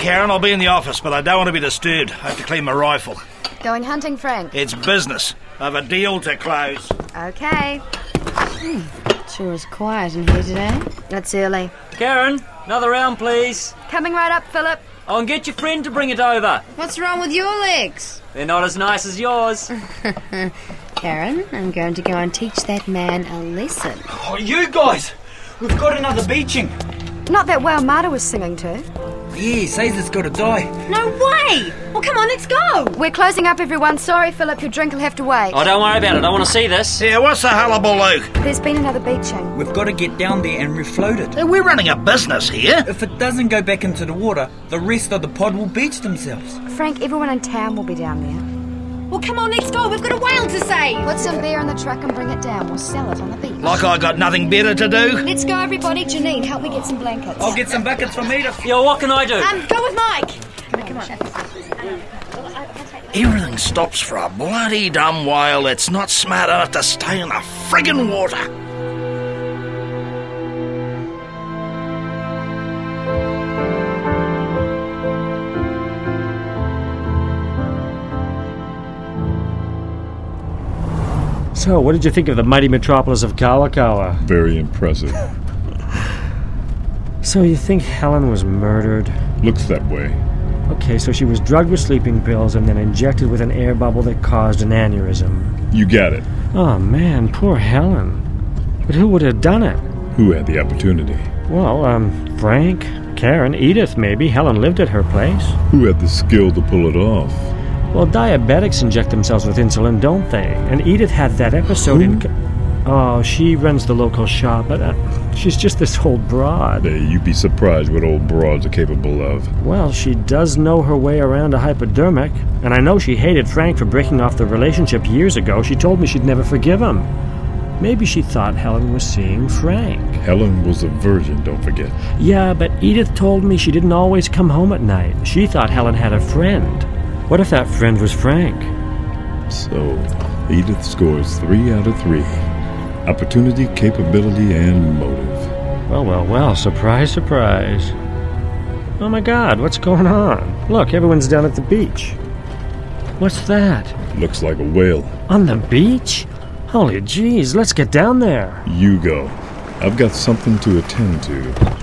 Karen. I'll be in the office, but I don't want to be disturbed. I have to clean my rifle. Going hunting, Frank? It's business. I have a deal to close. Okay. Sure is quiet in here today. It's early. Karen, another round, please. Coming right up, Philip. Oh, and get your friend to bring it over. What's wrong with your legs? They're not as nice as yours. Karen, I'm going to go and teach that man a lesson. Oh, you guys! We've got another beaching. Not that well Marta was singing to. Yeah, he says it's got to die. No way! Well, come on, let's go! We're closing up, everyone. Sorry, Philip, your drink will have to wait. Oh, don't worry about it. I want to see this. Yeah, what's the hullabaloo? There's been another beaching. We've got to get down there and refloat it. Hey, we're running a business here. If it doesn't go back into the water, the rest of the pod will beach themselves. Frank, everyone in town will be down there. Well, come on, let's go. We've got a whale to save. Put some beer in the truck and bring it down. We'll sell it on the beach. Like I got nothing better to do? Let's go, everybody. Janine, help me get some blankets. I'll get some buckets from Edith. Yo, what can I do? Go with Mike. Come on. Everything stops for a bloody dumb whale that's not smart enough to stay in the friggin' water. So, what did you think of the mighty metropolis of Kawakawa? Very impressive. So, you think Helen was murdered? Looks that way. Okay, so she was drugged with sleeping pills and then injected with an air bubble that caused an aneurysm. You got it. Oh, man, poor Helen. But who would have done it? Who had the opportunity? Well, Frank, Karen, Edith, maybe. Helen lived at her place. Who had the skill to pull it off? Well, diabetics inject themselves with insulin, don't they? And Edith had that episode in... Oh, she runs the local shop, but she's just this old broad. Hey, you'd be surprised what old broads are capable of. Well, she does know her way around a hypodermic, and I know she hated Frank for breaking off the relationship years ago. She told me she'd never forgive him. Maybe she thought Helen was seeing Frank. Helen was a virgin, don't forget. Yeah, but Edith told me she didn't always come home at night. She thought Helen had a friend. What if that friend was Frank? So, Edith scores 3 out of 3. Opportunity, capability, and motive. Well, surprise, surprise. Oh my God, what's going on? Look, everyone's down at the beach. What's that? Looks like a whale. On the beach? Holy jeez, let's get down there. You go. I've got something to attend to.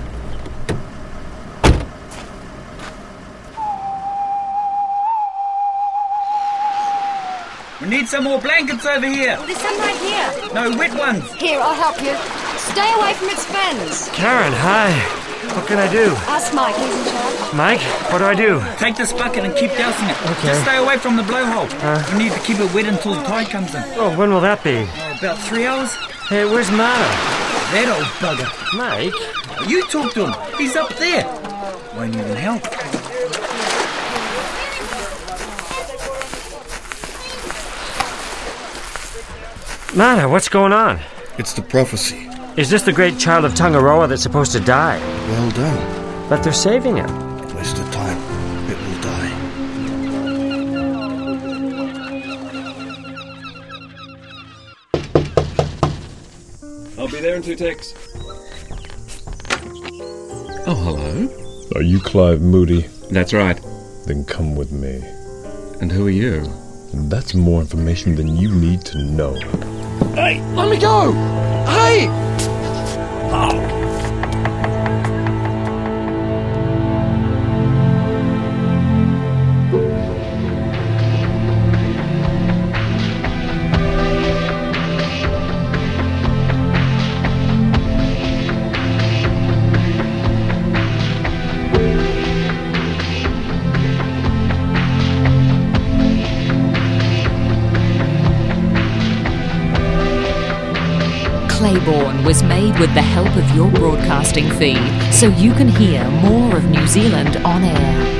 We need some more blankets over here. There's some right here. No, wet ones. Here, I'll help you. Stay away from its fins. Karen, hi. What can I do? Ask Mike, he's in charge. Mike, what do I do? Take this bucket and keep dousing it. Okay. Just stay away from the blowhole. We need to keep it wet until the tide comes in. Oh, when will that be? About 3 hours. Hey, where's Marta? That old bugger. Mike? You talk to him. He's up there. Won't even help. Marta, what's going on? It's the prophecy. Is this the great child of Tangaroa that's supposed to die? Well done. But they're saving him. Waste of time. It will die. I'll be there in 2 ticks. Oh, hello. Are you Clive Moody? That's right. Then come with me. And who are you? That's more information than you need to know. Hey, let me go! Hey! Claiborne was made with the help of your broadcasting fee, so you can hear more of New Zealand on air.